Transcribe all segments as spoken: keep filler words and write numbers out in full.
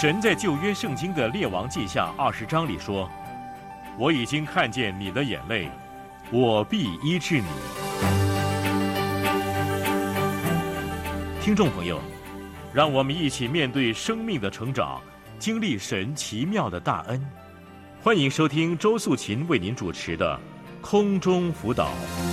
神在旧约圣经的列王记下二十章里说：“我已经看见你的眼泪，我必医治你。”听众朋友，让我们一起面对生命的成长，经历神奇妙的大恩。欢迎收听周素琴为您主持的空中辅导。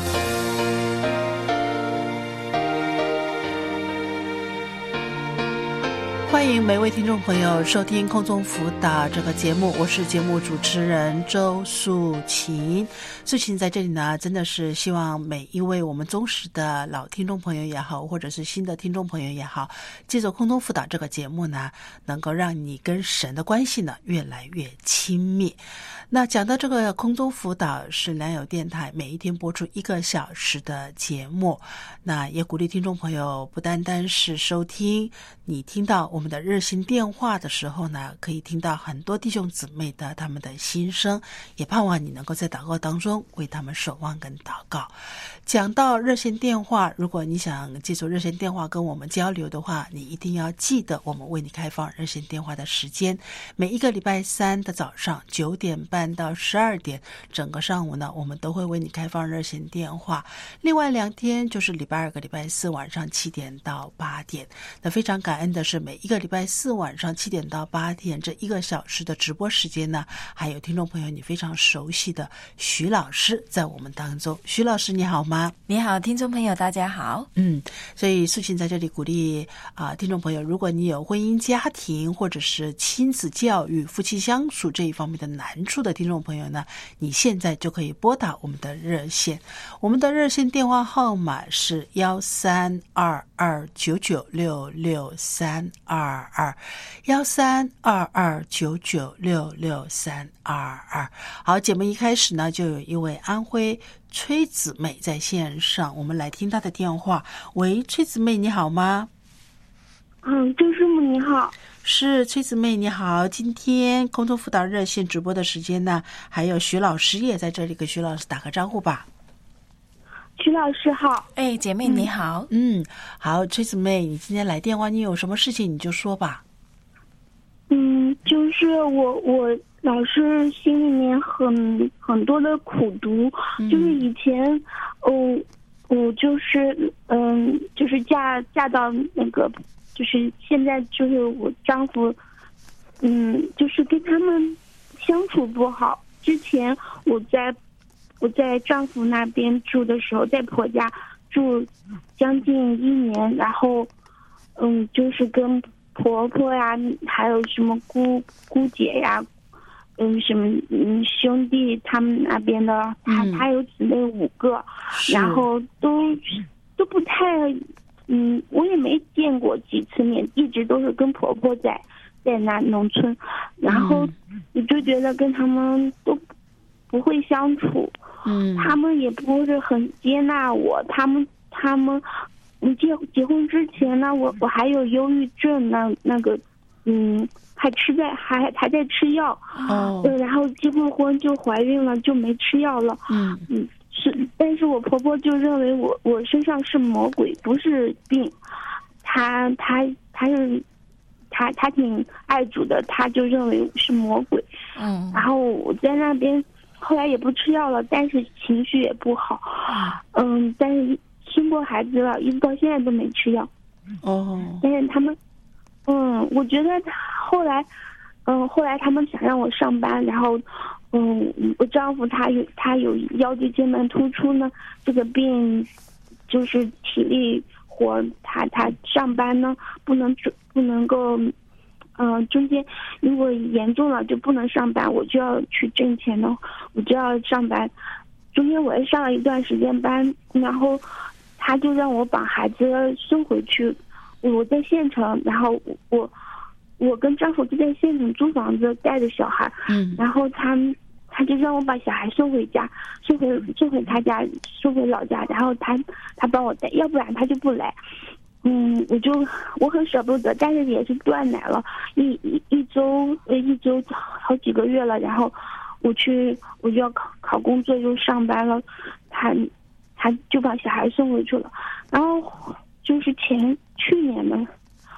欢迎每位听众朋友收听空中辅导这个节目，我是节目主持人周素琴。素琴在这里呢，真的是希望每一位我们忠实的老听众朋友也好，或者是新的听众朋友也好，借着空中辅导这个节目呢，能够让你跟神的关系呢越来越亲密。那讲到这个空中辅导是良友电台每一天播出一个小时的节目，那也鼓励听众朋友不单单是收听，你听到我们的热线电话的时候呢，可以听到很多弟兄姊妹的他们的心声，也盼望你能够在祷告当中为他们守望跟祷告。讲到热线电话，如果你想借助热线电话跟我们交流的话，你一定要记得我们为你开放热线电话的时间，每一个礼拜三的早上九点半到十二点，整个上午呢我们都会为你开放热线电话。另外两天就是礼拜二跟礼拜四晚上七点到八点。那非常感恩的是，每一个礼拜四晚上七点到八点这一个小时的直播时间呢，还有听众朋友你非常熟悉的徐老师在我们当中。徐老师你好吗？ 你好，听众朋友大家好。 嗯，所以素琴在这里鼓励啊、呃，听众朋友，如果你有婚姻家庭或者是亲子教育夫妻相处这一方面的难处的听众朋友呢，你现在就可以拨打我们的热线，我们的热线电话号码是幺三二二九九六六三二二幺三二二九九六六三二二。好，节目一开始呢，就有一位安徽崔姊妹在线上，我们来听她的电话。喂，崔姊妹你好吗？ 嗯，周师母你好。 是崔姊妹你好，今天空中辅导热线直播的时间呢，还有徐老师也在这里，给徐老师打个招呼吧。 徐老师好。 哎，姐妹你好。 嗯，好，崔姊妹，你今天来电话，你有什么事情你就说吧。 嗯，就是我我老是心里面很很多的苦毒，嗯、就是以前，哦，我就是嗯，就是嫁嫁到那个，就是现在就是我丈夫，嗯，就是跟他们相处不好。之前我在我在丈夫那边住的时候，在婆家住将近一年，然后嗯，就是跟婆婆呀，还有什么姑姑姐呀，嗯，什么嗯兄弟他们那边的，他、嗯、他有姊妹五个，然后都都不太，嗯，我也没见过几次面，一直都是跟婆婆在在那农村，然后我就觉得跟他们都不会相处，嗯，他们也不是很接纳我，他们他们。你结结婚之前呢，我我还有忧郁症，那那个，嗯，还吃在还还在吃药，哦，对，然后结过婚就怀孕了，就没吃药了，嗯嗯，是，但是我婆婆就认为我我身上是魔鬼，不是病，她她她是，她她挺爱主的，她就认为是魔鬼，嗯，然后我在那边后来也不吃药了，但是情绪也不好，嗯，但是。生过孩子了，一直到现在都没吃药。哦，但是他们，嗯，我觉得后来，嗯，后来他们想让我上班，然后，嗯，我丈夫他有他有腰椎间盘突出呢，这个病就是体力活，他他上班呢不能不能够，嗯、呃，中间如果严重了就不能上班，我就要去挣钱呢，我就要上班。中间我也上了一段时间班，然后。他就让我把孩子送回去，我在县城，然后我我跟丈夫就在县城租房子，带着小孩，嗯，然后他他就让我把小孩送回家，送回送回他家，送回老家，然后他他帮我带，要不然他就不来，嗯，我就我很舍不得，但是也是断奶了，一一一周呃一周好几个月了，然后我去我就要考考工作又上班了，他。他就把小孩送回去了，然后就是前去年呢，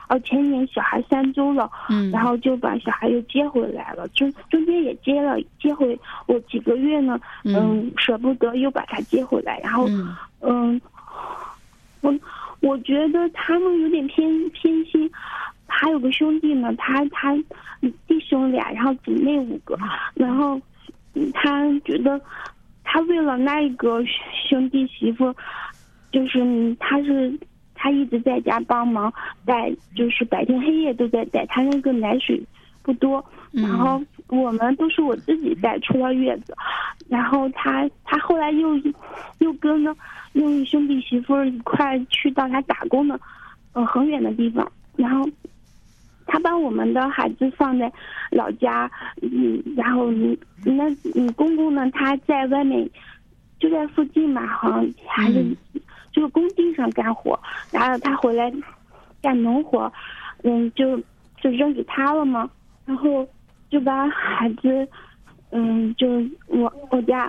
哦，前年小孩三周了， 嗯， 然后就把小孩又接回来了，中中间也接了接回我几个月呢，嗯，嗯舍不得又把他接回来，然后嗯。嗯我我觉得他们有点偏偏心，还有个兄弟呢，他他弟兄俩，然后姊妹五个，然后他觉得他为了那个兄弟媳妇，就是他是他一直在家帮忙带，就是白天黑夜都在带，他那个奶水不多，然后我们都是我自己带，出了月子，然后他他后来又又跟着用兄弟媳妇一块去到他打工的，呃很远的地方，然后他把我们的孩子放在老家，嗯，然后那嗯公公呢他在外面就在附近嘛，好像还是就是工地上干活，然后他回来干农活，嗯就就扔给他了嘛，然后就把孩子，嗯就我我家。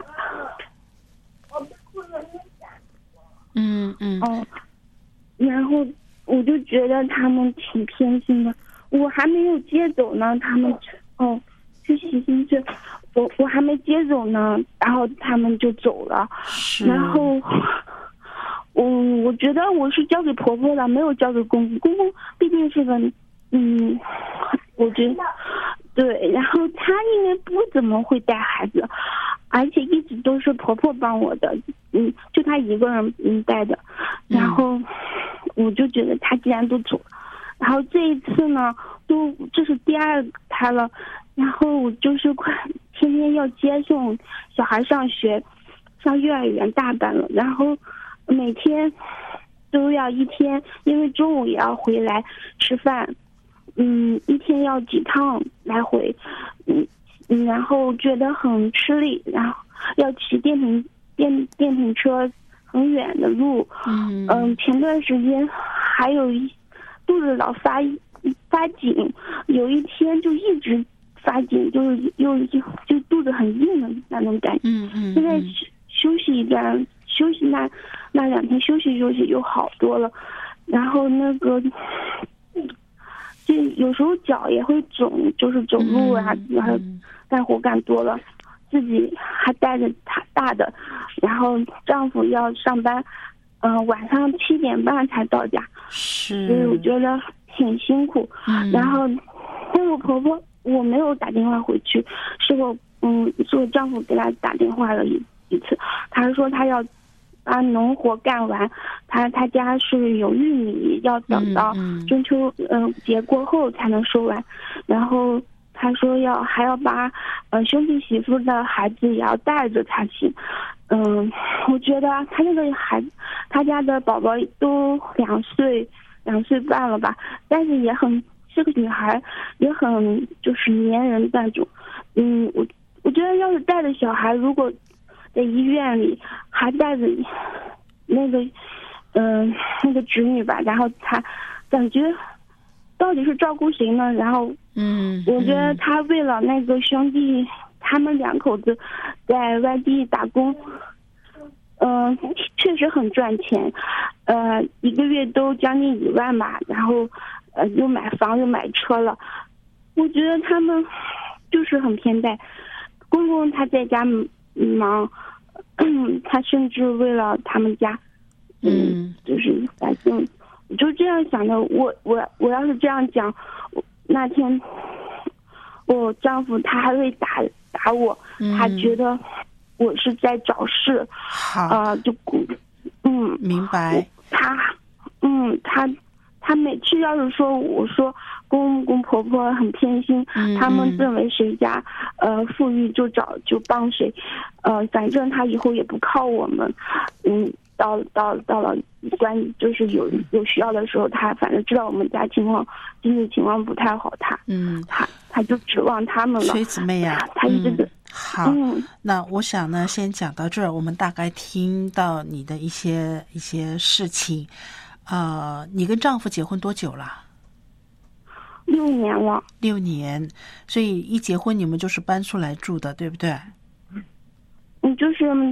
嗯嗯哦，然后我就觉得他们挺偏心的，我还没有接走呢，他们哦去洗心去，我我还没接走呢，然后他们就走了，然后我我觉得我是交给婆婆了，没有交给公公，公公毕竟是个嗯，我觉得对，然后他因为不怎么会带孩子，而且一直都是婆婆帮我的，嗯，就他一个人嗯带的，然后我就觉得他既然都走了，然后这一次呢，都这是第二胎了，然后我就是快天天要接送小孩上学，上幼儿园大班了，然后每天都要一天，因为中午也要回来吃饭，嗯，一天要几趟来回，嗯。嗯，然后觉得很吃力，然后要骑电瓶电电瓶车很远的路，嗯嗯，前段时间还有一肚子老发发紧，有一天就一直发紧，就是又就就肚子很硬的那种感觉， 嗯嗯， 现在休息一段，休息那那两天休息休息就好多了，然后那个。就有时候脚也会肿，就是走路啊，然后干活干多了，自己还带着他大的，然后丈夫要上班，嗯、呃，晚上七点半才到家， 是， 所以我觉得挺辛苦。嗯、然后，但我婆婆我没有打电话回去，是我嗯，是我丈夫给她打电话了一一次，他说他要。把农活干完，他他家是有玉米，要等到中秋嗯、呃、节过后才能收完。然后他说要还要把呃兄弟媳妇的孩子也要带着才行。嗯，我觉得他那个孩子，他家的宝宝都两岁两岁半了吧，但是也很是个女孩，也很就是粘人那种。嗯，我我觉得要是带着小孩，如果在医院里还带着那个嗯、呃、那个侄女吧，然后他感觉到底是照顾谁呢？然后嗯，我觉得他为了那个兄弟，他们两口子在外地打工，嗯、呃，确实很赚钱，呃，一个月都将近一万吧，然后呃又买房又买车了，我觉得他们就是很偏待。公公他在家忙，他甚至为了他们家，嗯，就是反正我就这样想的。我我我要是这样讲，那天我丈夫他还会打打我，嗯、他觉得我是在找事， 好， 呃，就嗯， 明白。 他嗯他。他每次要是说我说公公婆婆很偏心，嗯、他们认为谁家呃富裕就找就帮谁，呃反正他以后也不靠我们，嗯到到到了关就是有有需要的时候，他反正知道我们家情况经济情况不太好，他嗯他他就指望他们了。 崔姊妹呀、啊， 他一直的、 嗯、好、嗯，那我想呢，先讲到这儿，我们大概听到你的一些一些事情。呃，你跟丈夫结婚多久了？ 六年了。 六年，所以一结婚你们就是搬出来住的，对不对？ 嗯，就是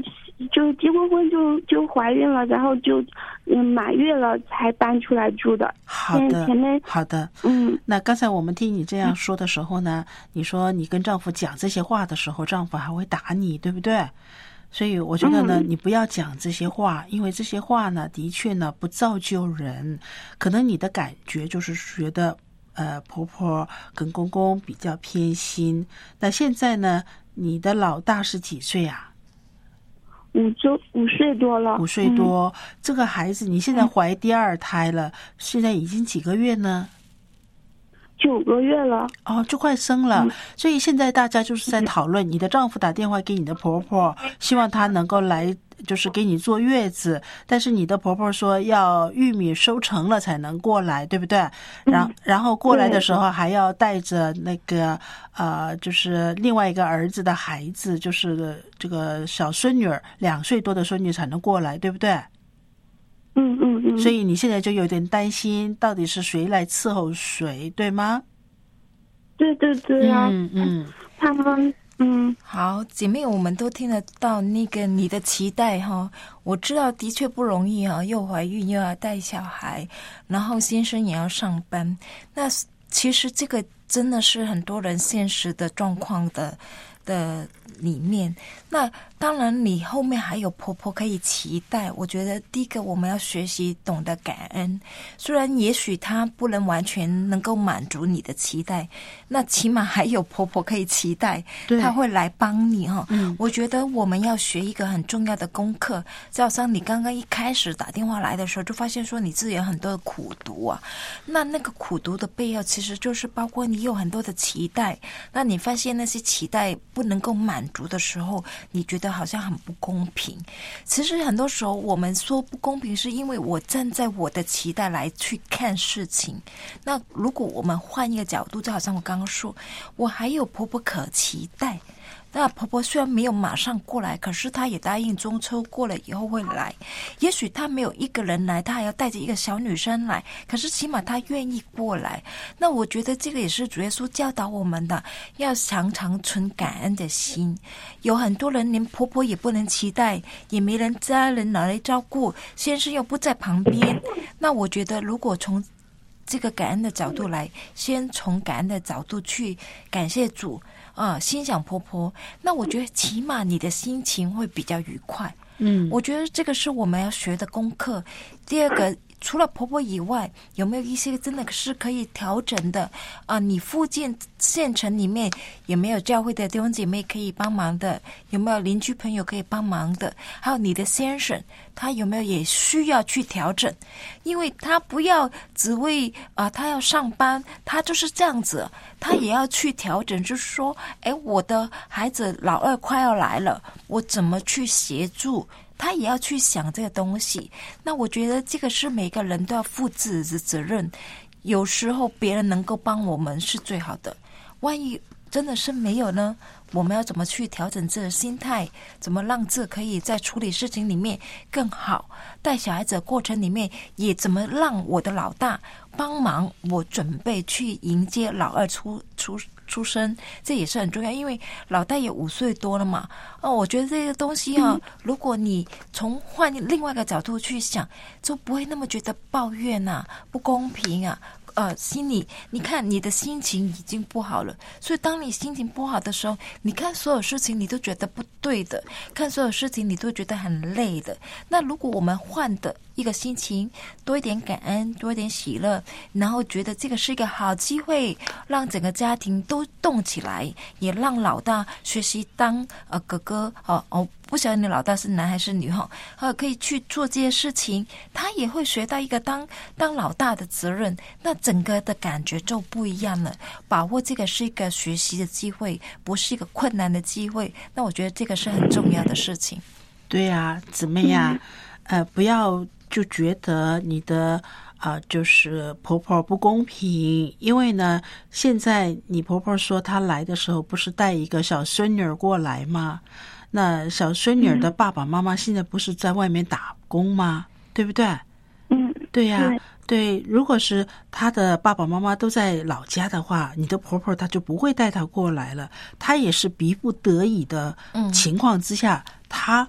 就结过婚就就怀孕了，然后就嗯满月了才搬出来住的。 好的， 前面好的， 嗯。 那刚才我们听你这样说的时候呢，你说你跟丈夫讲这些话的时候，丈夫还会打你，对不对？所以我觉得呢，你不要讲这些话，因为这些话呢，的确呢不造就人。可能你的感觉就是觉得，呃，婆婆跟公公比较偏心。那现在呢，你的老大是几岁啊？ 五周五岁多了。 五岁多，嗯、这个孩子你现在怀第二胎了，嗯、现在已经几个月呢？ 九个月了。 哦，就快生了。 嗯、 所以现在大家就是在讨论，你的丈夫打电话给你的婆婆，希望她能够来，就是给你坐月子，但是你的婆婆说要玉米收成了才能过来，对不对？然后然后过来的时候还要带着那个呃，就是另外一个儿子的孩子，就是这个小孙女儿，两岁多的孙女才能过来，对不对？ 嗯嗯嗯。 所以你现在就有点担心，到底是谁来伺候谁，对吗？ 对对对啊。 嗯嗯。 他们。嗯， 好，姐妹，我们都听得到那个你的期待哈。我知道的确不容易啊，又怀孕又要带小孩，然后先生也要上班。那其实这个真的是很多人现实的状况的的里面。那当然你后面还有婆婆可以期待，我觉得第一个我们要学习懂得感恩，虽然也许她不能完全能够满足你的期待，那起码还有婆婆可以期待，她会来帮你哈、嗯。我觉得我们要学一个很重要的功课，就好像你刚刚一开始打电话来的时候就发现说你自己有很多的苦读啊，那那个苦读的背后其实就是包括你有很多的期待，那你发现那些期待不能够满足的时候，你觉得好像很不公平。其实很多时候我们说不公平是因为我站在我的期待来去看事情。那如果我们换一个角度，就好像我刚刚说，我还有婆婆可期待，那婆婆虽然没有马上过来，可是她也答应中秋过了以后会来。也许她没有一个人来，她还要带着一个小女生来，可是起码她愿意过来。那我觉得这个也是主耶稣教导我们的，要常常存感恩的心。有很多人连婆婆也不能期待，也没人家人来照顾，先生又不在旁边。那我觉得如果从这个感恩的角度来，先从感恩的角度去感谢主啊、呃，心想婆婆，那我觉得起码你的心情会比较愉快。嗯，我觉得这个是我们要学的功课。第二个，除了婆婆以外，有没有一些真的是可以调整的啊、呃？你附近县城里面有没有教会的弟兄姐妹可以帮忙的？有没有邻居朋友可以帮忙的？还有你的先生，他有没有也需要去调整？因为他不要只为啊、呃，他要上班，他就是这样子，他也要去调整，就是说，哎，我的孩子老二快要来了，我怎么去协助？他也要去想这个东西。那我觉得这个是每个人都要负自己的责任。有时候别人能够帮我们是最好的，万一真的是没有呢？我们要怎么去调整自己的心态？怎么让自己可以在处理事情里面更好？带小孩子的过程里面，也怎么让我的老大帮忙我准备去迎接老二出出出生？这也是很重要，因为老大也五岁多了嘛。哦，我觉得这个东西啊，如果你从换另外一个角度去想，就不会那么觉得抱怨啊、不公平啊。呃，心里你看你的心情已经不好了，所以当你心情不好的时候，你看所有事情你都觉得不对的，看所有事情你都觉得很累的。那如果我们换的一个心情，多一点感恩，多一点喜乐，然后觉得这个是一个好机会，让整个家庭都动起来，也让老大学习当呃哥哥哦哦。不晓得你老大是男还是女哈，呃，可以去做这些事情，他也会学到一个当当老大的责任，那整个的感觉就不一样了。把握这个是一个学习的机会，不是一个困难的机会，那我觉得这个是很重要的事情。 对呀、啊，姊妹呀、啊，呃，不要就觉得你的啊、呃，就是婆婆不公平，因为呢，现在你婆婆说她来的时候不是带一个小孙女过来吗？那小孙女的爸爸妈妈现在不是在外面打工吗？对不对？ 嗯， 对呀、啊，对。如果是她的爸爸妈妈都在老家的话，你的婆婆她就不会带她过来了。她也是逼不得已的情况之下，她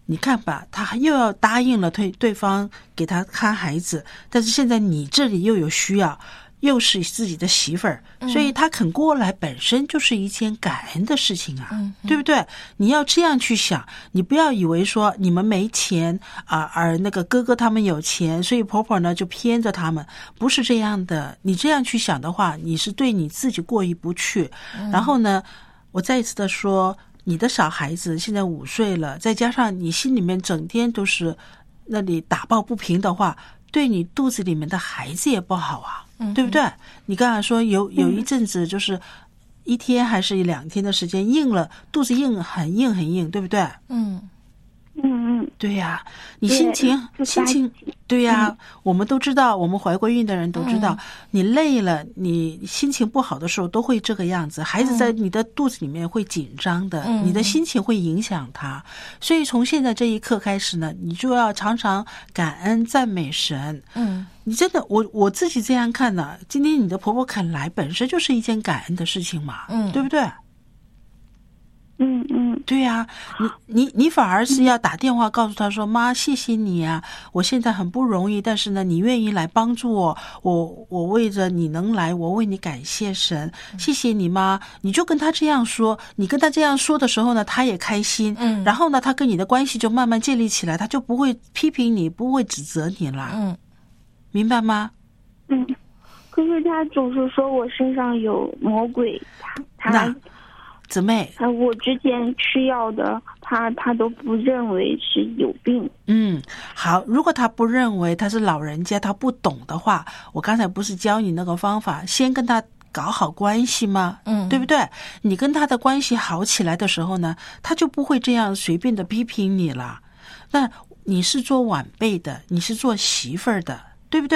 你看吧，他又要答应了对对方给他看孩子，但是现在你这里又有需要，又是自己的媳妇儿，所以他肯过来本身就是一件感恩的事情啊，嗯嗯、对不对？你要这样去想，你不要以为说你们没钱啊，而那个哥哥他们有钱，所以婆婆呢就偏着他们，不是这样的。你这样去想的话，你是对你自己过意不去。嗯、然后呢，我再一次的说，你的小孩子现在五岁了，再加上你心里面整天都是那里打抱不平的话，对你肚子里面的孩子也不好啊。对不对？你刚才说有有一阵子就是一天还是两天的时间硬了，肚子硬很硬很硬，对不对？ 嗯嗯嗯， 对呀、啊，你心情心情对呀、啊嗯，我们都知道，我们怀过孕的人都知道，嗯、你累了，你心情不好的时候都会这个样子。孩子在你的肚子里面会紧张的，嗯、你的心情会影响他。所以从现在这一刻开始呢，你就要常常感恩赞美神。嗯。你真的，我我自己这样看呢。今天你的婆婆肯来，本身就是一件感恩的事情嘛，嗯，对不对？ 嗯嗯， 对呀、啊，你你你反而是要打电话告诉她说：“妈，谢谢你啊，我现在很不容易，但是呢，你愿意来帮助我，我我为着你能来，我为你感谢神，谢谢你妈。”你就跟她这样说，你跟她这样说的时候呢，她也开心，嗯，然后呢，她跟你的关系就慢慢建立起来，她就不会批评你，不会指责你了，嗯。明白吗？ 嗯，可是他总是说我身上有魔鬼，他他姊妹， 他我之前吃药的，他他都不认为是有病。 嗯，好，如果他不认为他是老人家，他不懂的话，我刚才不是教你那个方法，先跟他搞好关系吗？嗯，对不对？你跟他的关系好起来的时候呢，他就不会这样随便的批评你了。那你是做晚辈的，你是做媳妇儿的。对不对？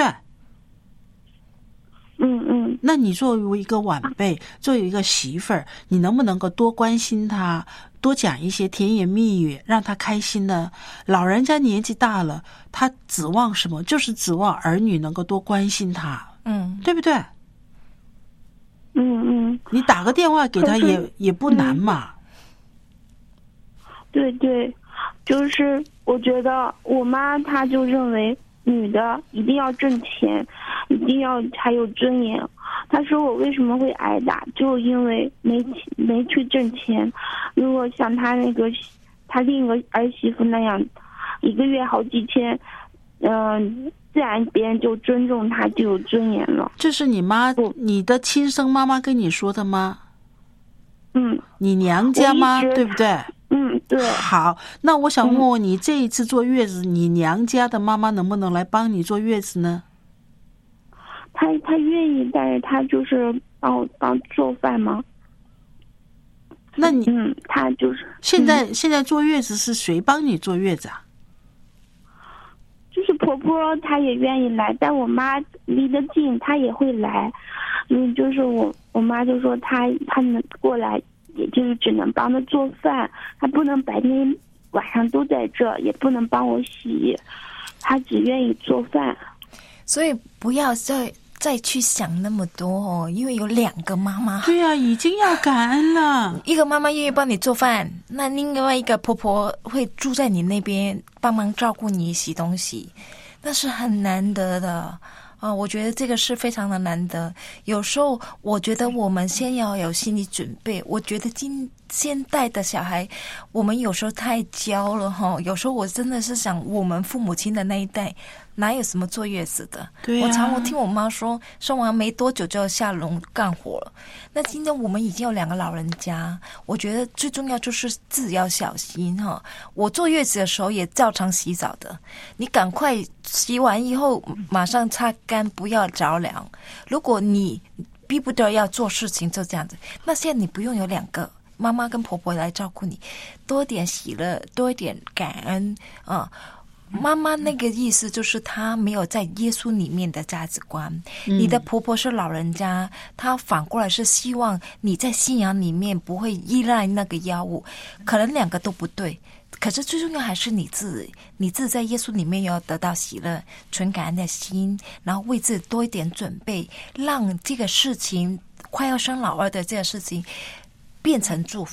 嗯嗯。 那你作为一个晚辈，作为一个媳妇儿，你能不能够多关心他，多讲一些甜言蜜语，让他开心呢？老人家年纪大了，他指望什么？就是指望儿女能够多关心他，嗯，对不对？ 嗯嗯。 你打个电话给他也也不难嘛。 对对，就是我觉得我妈她就认为。女的一定要挣钱，一定要还有尊严。她说我为什么会挨打，就因为没没去挣钱。如果像她那个她另一个儿媳妇那样，一个月好几千，嗯、呃，自然别人就尊重她，就有尊严了。 这是你妈，你的亲生妈妈跟你说的吗？ 嗯， 你娘家吗？对不对？ 嗯，对。 好，那我想问问你，嗯、这一次坐月子，你娘家的妈妈能不能来帮你坐月子呢？ 她她愿意，但是她就是帮我帮做饭吗？ 那你嗯，她就是现在、嗯、现在坐月子是谁帮你坐月子啊？ 就是婆婆，她也愿意来，但我妈离得近，她也会来。嗯，就是我我妈就说她她能过来。也就是只能帮他做饭，他不能白天晚上都在这，也不能帮我洗，他只愿意做饭。 所以不要再再去想那么多哦，因为有两个妈妈。 对啊，已经要感恩了。 一个妈妈愿意帮你做饭，那另外一个婆婆会住在你那边帮忙照顾你洗东西，那是很难得的。啊、呃，我觉得这个是非常的难得。有时候我觉得我们先要有心理准备。我觉得今现代的小孩，我们有时候太娇了哈。有时候我真的是想，我们父母亲的那一代哪有什么坐月子的？对、啊、我常我听我妈说，生完没多久就要下笼干活了。那今天我们已经有两个老人家，我觉得最重要就是自己要小心哈。我坐月子的时候也照常洗澡的，你赶快洗完以后马上擦干，不要着凉。如果你逼不得要做事情，就这样子。那现在你不用有两个妈妈跟婆婆来照顾你，多一点喜乐，多一点感恩啊。妈妈那个意思就是她没有在耶稣里面的价值观、嗯、你的婆婆是老人家，她反过来是希望你在信仰里面不会依赖那个药物，可能两个都不对，可是最重要还是你自己，你自己在耶稣里面要得到喜乐，纯感恩的心，然后为自己多一点准备，让这个事情快要生老二的这个事情变成祝福，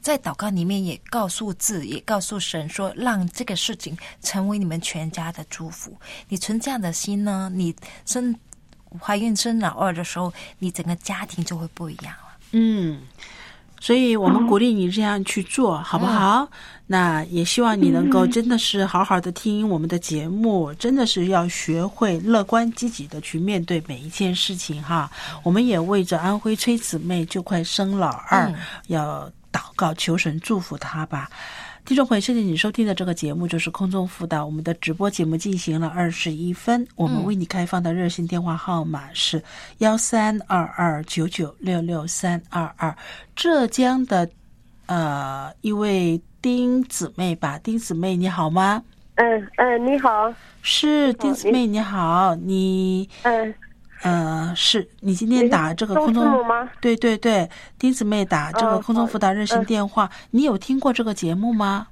在祷告里面也告诉自也告诉神说，让这个事情成为你们全家的祝福。你存这样的心呢，你生怀孕生老二的时候，你整个家庭就会不一样了。 嗯，所以我们鼓励你这样去做，好不好？那也希望你能够真的是好好的听我们的节目，真的是要学会乐观积极的去面对每一件事情哈。我们也为着安徽崔姊妹就快生老二，嗯、要祷告求神祝福她吧。听众朋友，现在你收听的这个节目就是空中辅导，我们的直播节目进行了二十一分，我们为你开放的热线电话号码是幺三二二九九六六三二二。浙江的呃一位丁姊妹吧，丁姊妹你好吗？ 嗯嗯，你好。 是丁姊妹你好，你嗯。 呃，是你今天打这个空中吗？ 对对对，丁姊妹打这个空中辅导热线电话，哦嗯、你有听过这个节目吗？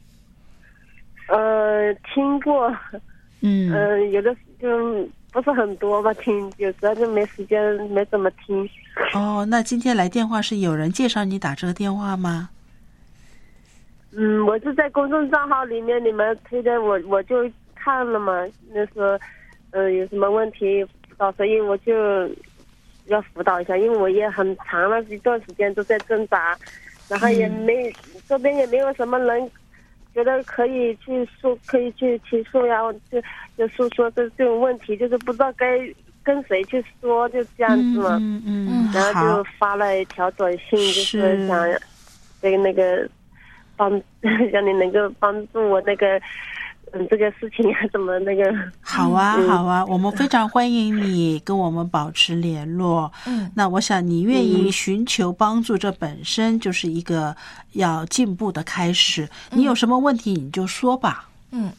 呃，听过， 嗯， 呃，有的就不是很多吧，听有时候就没时间，没怎么听。 哦，那今天来电话是有人介绍你打这个电话吗？ 嗯，我是在公众账号里面你们推的，我我就看了嘛，那时候呃有什么问题。所以我就要辅导一下，因为我也很长了一段时间都在挣扎，然后也没、嗯、这边也没有什么人觉得可以去诉，可以去倾诉呀，就就诉说这这种问题，就是不知道该跟谁去说，就这样子嘛。 嗯嗯嗯。 然后就发了一条短信，就是想这个那个帮让你能够帮助我那个。嗯，这个事情怎么那个？ 好啊，嗯、好啊，我们非常欢迎你跟我们保持联络。嗯，那我想你愿意寻求帮助，这本身就是一个要进步的开始。嗯、你有什么问题你就说吧。 嗯，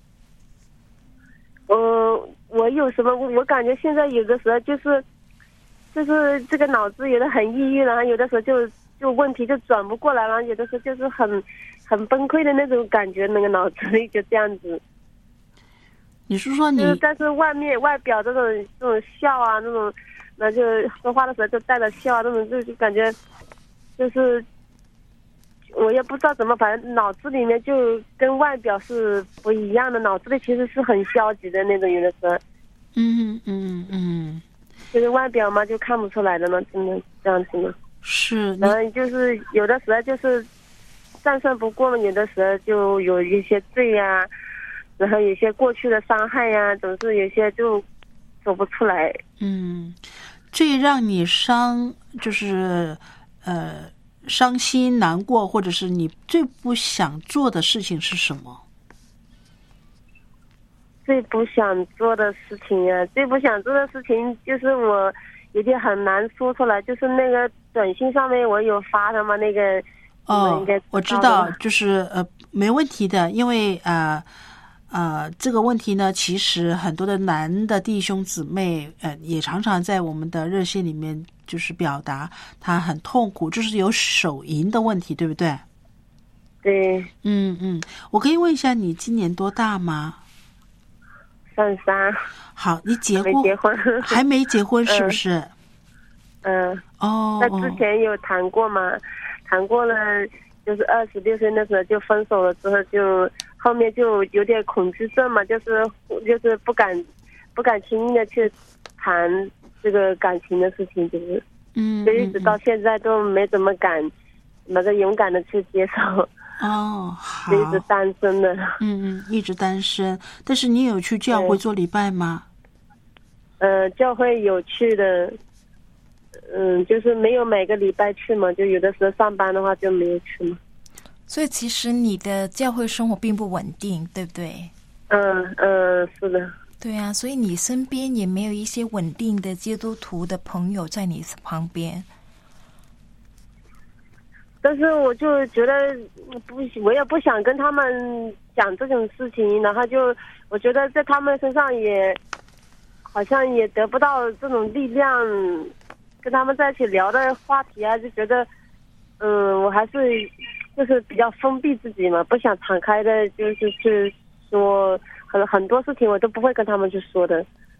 呃，我有什么？我感觉现在有的时候就是，就是这个脑子有的很抑郁，然后有的时候就就问题就转不过来了，有的时候就是很。很崩溃的那种感觉，那个脑子里就这样子。 你是说你？ 就是但是外面外表这种这种笑啊，那种，那就说话的时候就带着笑啊，那种就就感觉，就是我也不知道怎么，反正脑子里面就跟外表是不一样的，脑子里其实是很消极的那种，有的时候。 嗯嗯嗯。 就是外表嘛，就看不出来的嘛，真的这样子嘛。 是。 然后就是有的时候就是。战胜不过嘛，有的时候就有一些罪呀、啊，然后有些过去的伤害呀、啊，总是有些就走不出来。 嗯，最让你伤就是呃伤心难过，或者是你最不想做的事情是什么？ 最不想做的事情啊，最不想做的事情就是我有点很难说出来，就是那个短信上面我有发的嘛，那个。 哦，我知道，就是呃，没问题的，因为呃呃，这个问题呢，其实很多的男的弟兄姊妹呃，也常常在我们的热线里面就是表达他很痛苦，就是有手淫的问题，对不对？ 对。 嗯嗯，我可以问一下你今年多大吗？ 三十三。 好，你结过？ 没结婚。 还没结婚是不是？ 嗯。 嗯哦。 那之前有谈过吗？谈过了，就是二十六岁那时候就分手了，之后就后面就有点恐惧症嘛，就是就是不敢不敢轻易的去谈这个感情的事情，就是嗯， 就一直到现在都没怎么敢那个勇敢的去接受。 哦，好， 就一直单身的。 嗯嗯，一直单身。但是你有去教会做礼拜吗？ 呃，教会有去的。嗯，就是没有每个礼拜去嘛，就有的时候上班的话就没有去嘛。 所以其实你的教会生活并不稳定，对不对？ 嗯嗯，是的。 对啊，所以你身边也没有一些稳定的基督徒的朋友在你旁边。 但是我就觉得不，我也不想跟他们讲这种事情，然后就我觉得在他们身上也好像也得不到这种力量。跟他们在一起聊的话题啊，就觉得，嗯，我还是就是比较封闭自己嘛，不想敞开的，就是去说很很多事情，我都不会跟他们去说的。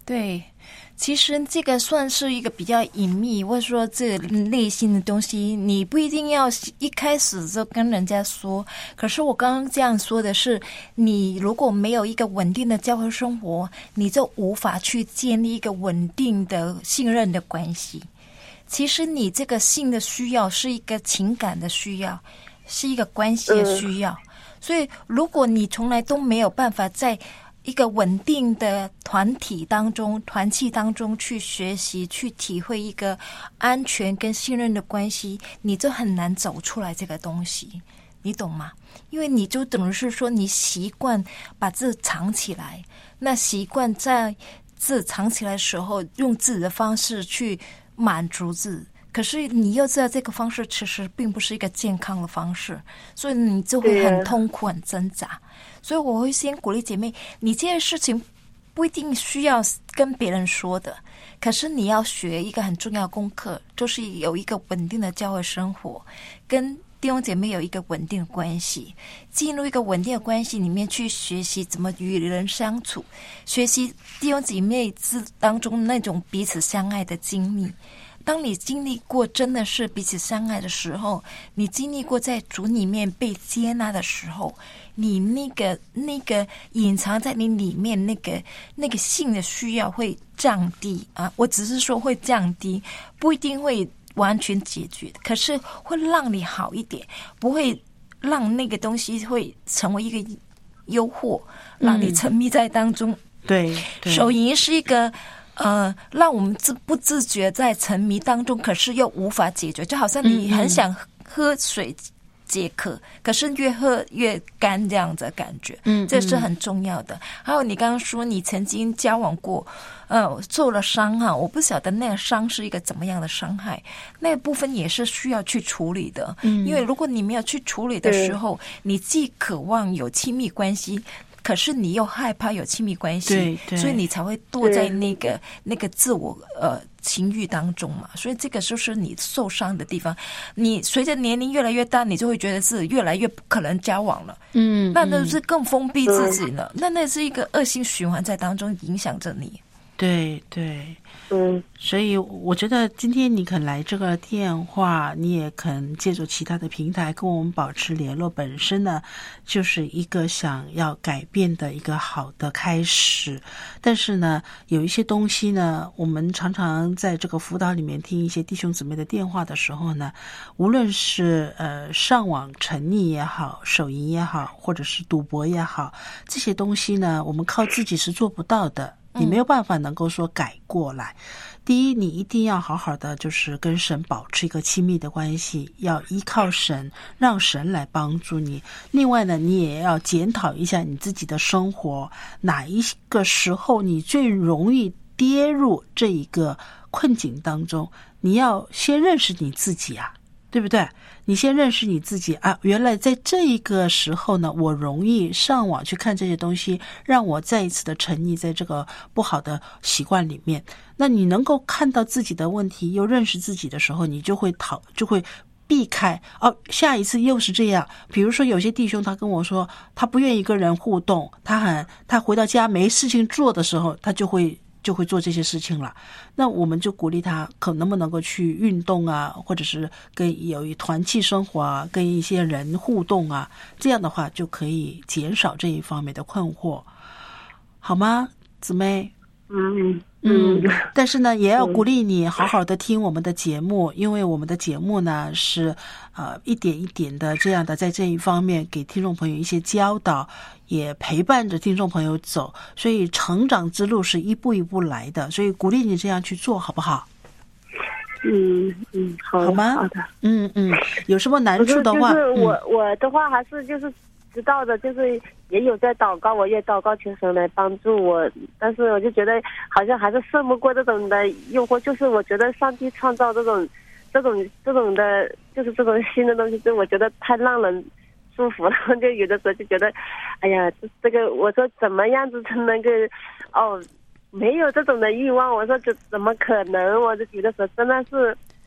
对，其实这个算是一个比较隐秘，或者说这内心的东西，你不一定要一开始就跟人家说。可是我刚刚这样说的是，你如果没有一个稳定的教会生活，你就无法去建立一个稳定的信任的关系。其实你这个性的需要是一个情感的需要，是一个关系的需要。嗯、所以如果你从来都没有办法在一个稳定的团体当中、团契当中去学习、去体会一个安全跟信任的关系，你就很难走出来这个东西，你懂吗？因为你就等于是说，你习惯把字藏起来，那习惯在字藏起来的时候，用自己的方式去满足字。可是你又知道这个方式其实并不是一个健康的方式，所以你就会很痛苦、很挣扎。所以我会先鼓励姐妹，你这件事情不一定需要跟别人说的，可是你要学一个很重要的功课，就是有一个稳定的教会生活，跟弟兄姐妹有一个稳定的关系，进入一个稳定的关系里面去学习怎么与人相处，学习弟兄姐妹之当中那种彼此相爱的经历。当你经历过真的是彼此相爱的时候，你经历过在主里面被接纳的时候，你那个那个隐藏在你里面那个那个性的需要会降低啊！我只是说会降低，不一定会完全解决，可是会让你好一点，不会让那个东西会成为一个诱惑，让你沉迷在当中。 嗯、对，对， 手淫是一个。呃，让我们自不自觉在沉迷当中，可是又无法解决，就好像你很想喝水解渴，嗯、可是越喝越干这样子的感觉，嗯，这是很重要的。还有你刚刚说你曾经交往过，呃，受了伤哈，我不晓得那个伤是一个怎么样的伤害，那个部分也是需要去处理的，嗯，因为如果你没有去处理的时候，你既渴望有亲密关系。可是你又害怕有亲密关系， 对对， 所以你才会堕在那个那个自我呃情欲当中嘛。所以这个就是你受伤的地方。你随着年龄越来越大，你就会觉得自己越来越不可能交往了。嗯，那那是更封闭自己了。嗯、那那是一个恶性循环在当中影响着你。 对对， 嗯， 所以我觉得今天你肯来这个电话，你也肯借助其他的平台跟我们保持联络，本身呢就是一个想要改变的一个好的开始。但是呢，有一些东西呢，我们常常在这个辅导里面听一些弟兄姊妹的电话的时候呢，无论是呃上网沉溺也好，手淫也好，或者是赌博也好，这些东西呢，我们靠自己是做不到的。你没有办法能够说改过来。第一，你一定要好好的就是跟神保持一个亲密的关系，要依靠神，让神来帮助你。另外呢，你也要检讨一下你自己的生活，哪一个时候你最容易跌入这一个困境当中，你要先认识你自己啊，对不对？你先认识你自己啊，原来在这一个时候呢，我容易上网去看这些东西，让我再一次的沉溺在这个不好的习惯里面。那你能够看到自己的问题，又认识自己的时候，你就会逃，就会避开哦，下一次又是这样。比如说有些弟兄他跟我说，他不愿意跟人互动，他很他回到家没事情做的时候，他就会就会做这些事情了。那我们就鼓励他可能不能够去运动啊，或者是跟有一团契生活啊，跟一些人互动啊，这样的话就可以减少这一方面的困惑，好吗，姊妹？ 嗯嗯，但是呢，也要鼓励你好好的听我们的节目，因为我们的节目呢是呃一点一点的这样的在这一方面给听众朋友一些教导，也陪伴着听众朋友走，所以成长之路是一步一步来的，所以鼓励你这样去做，好不好？ 嗯嗯，好， 好吗？ 好的， 嗯嗯，有什么难处的话， 就是我、 嗯、 我的话还是就是知道的，就是也有在祷告，我也祷告求神来帮助我，但是我就觉得好像还是胜不过这种的诱惑，就是我觉得上帝创造这种这种这种的，就是这种新的东西，就我觉得太让人舒服了，就有的时候就觉得，哎呀，这这个我说怎么样子才能够哦。没有这种的欲望，我说这怎么可能？我就觉得说真的是，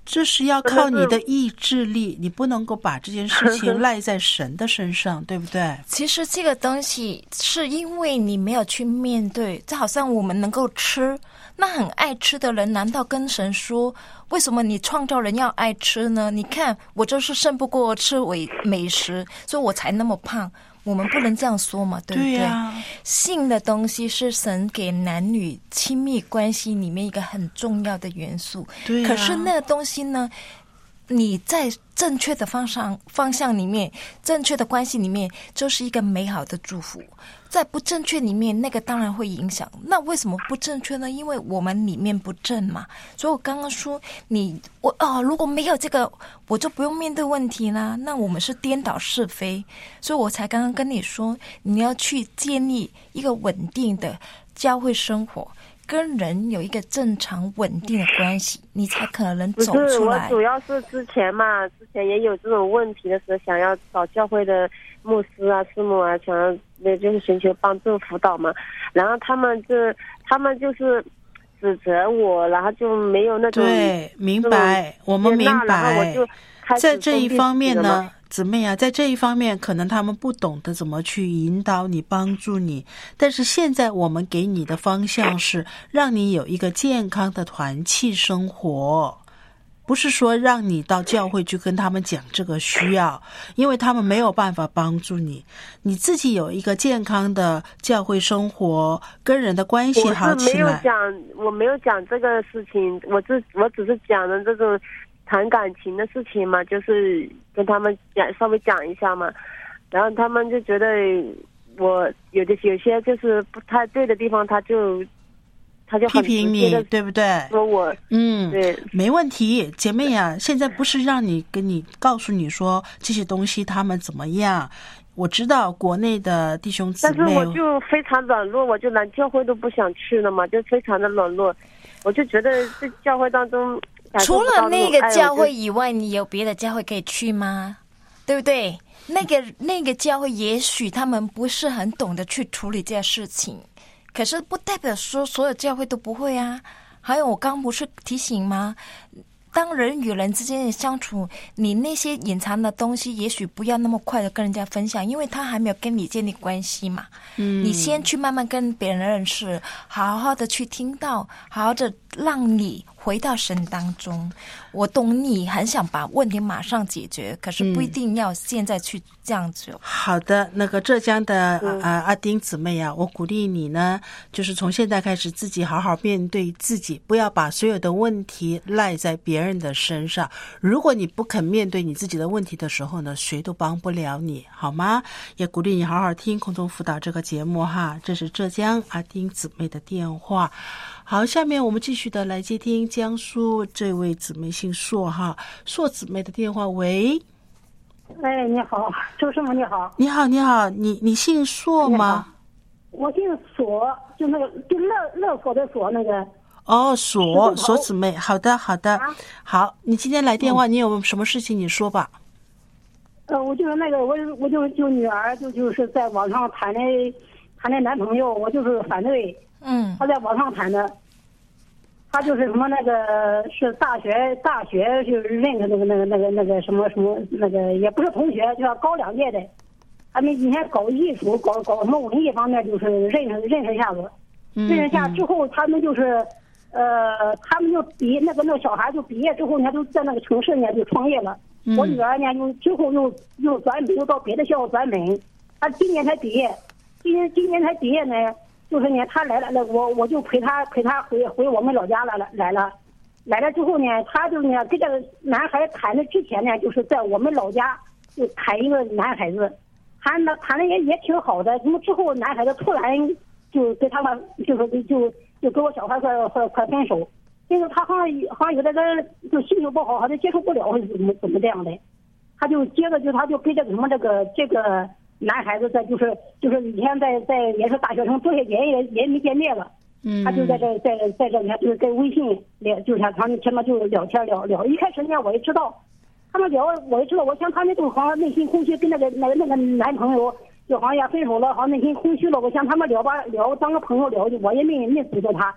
这是要靠你的意志力，你不能够把这件事情赖在神的身上，对不对？ 其实这个东西是因为你没有去面对，这好像我们能够吃，那很爱吃的人难道跟神说，为什么你创造人要爱吃呢？你看我就是胜不过吃美美食，所以我才那么胖。我们不能这样说嘛，对不对？ 对啊， 性的东西是神给男女亲密关系里面一个很重要的元素。 对啊， 可是那个东西呢，你在正确的方向方向里面，正确的关系里面，就是一个美好的祝福。在不正确里面，那个当然会影响。那为什么不正确呢？因为我们里面不正嘛。所以我刚刚说，你我哦，如果没有这个，我就不用面对问题啦。那我们是颠倒是非，所以我才刚刚跟你说，你要去建立一个稳定的教会生活，跟人有一个正常稳定的关系，你才可能走出来。 不是，我主要是之前嘛，之前也有这种问题的时候，想要找教会的牧师啊、师母啊，想要那就是寻求帮助辅导嘛。然后他们就他们就是指责我，然后就没有那种对，明白，我们明白。 然后我就开始在这一方面呢，姊妹啊，在这一方面可能他们不懂得怎么去引导你、帮助你，但是现在我们给你的方向是让你有一个健康的团契生活，不是说让你到教会去跟他们讲这个需要，因为他们没有办法帮助你。你自己有一个健康的教会生活，跟人的关系好起来。 我是没有讲，我没有讲这个事情，我只我只是讲的这种谈感情的事情嘛，就是跟他们讲稍微讲一下嘛，然后他们就觉得我有的有些就是不太对的地方，他就他就批评你，对不对？ 说我嗯， 对， 没问题，姐妹呀、啊，现在不是让你跟你告诉你说这些东西他们怎么样。我知道国内的弟兄姊妹， 但是我就非常软弱，我就连教会都不想去了嘛，就非常的软弱。我就觉得在教会当中， 除了那个教会以外，你有别的教会可以去吗？对不对？那个那个教会也许他们不是很懂得去处理这件事情，可是不代表说所有教会都不会啊。还有我刚不是提醒吗？当人与人之间的相处，你那些隐藏的东西也许不要那么快的跟人家分享，因为他还没有跟你建立关系嘛。嗯，你先去慢慢跟别人认识，好好的去听到，好好的让你回到神当中。我懂你很想把问题马上解决，可是不一定要现在去这样做。嗯、 好的，那个浙江的、嗯、啊阿丁姊妹啊，我鼓励你呢，就是从现在开始自己好好面对自己，不要把所有的问题赖在别人的身上。如果你不肯面对你自己的问题的时候呢，谁都帮不了你，好吗？也鼓励你好好听空中辅导这个节目哈。这是浙江阿丁姊妹的电话。好，下面我们继续的来接听江苏这位姊妹姓硕哈，硕姊妹的电话。喂， 哎，你好，周师母你好。 你好，你好，你你姓硕吗？ 我姓索，就那个就勒勒索的索那个。 哦，索索姊妹，好的好的、啊，好，你今天来电话，嗯、你有什么事情你说吧。 呃，我就是那个，我我就就女儿就就是在网上谈的谈的男朋友，我就是反对。嗯，他在网上谈的，他就是什么那个是大学大学就是认识那个那个那个那个什么什么那个也不是同学，就要高两届的，他们以前搞艺术搞搞什么文艺方面就是认识认识一下子，认识一下之后他们就是呃他们就毕那个那个小孩就毕业之后呢就在那个城市呢就创业了，嗯、我女儿呢又之后又又转本又到别的学校转本，她今年才毕业，今年今年才毕业呢。就是呢，他来了，我我就陪他陪他回回我们老家来了来了，来了之后呢，他就呢跟这个男孩谈的之前呢，就是在我们老家就谈一个男孩子，谈的谈的也也挺好的，什么之后男孩子突然就跟他们就是就就跟我小孩快快快分手，因为他好像好像有的人就心情不好，好像接受不了怎么怎么这样的，他就接着就他就跟这个什么这个这个。男孩子在就是就是以前在在也是大学生，作业也也也没见面了，嗯，他就在这在在这里就是跟微信聊，就是他们前面就聊天聊聊。一开始呢，我也知道，他们聊我也知道，我想他们都好像内心空虚，跟那个那个那个男朋友就好像也分手了，好像内心空虚了。我想他们聊吧聊当个朋友聊，我也没没阻止他。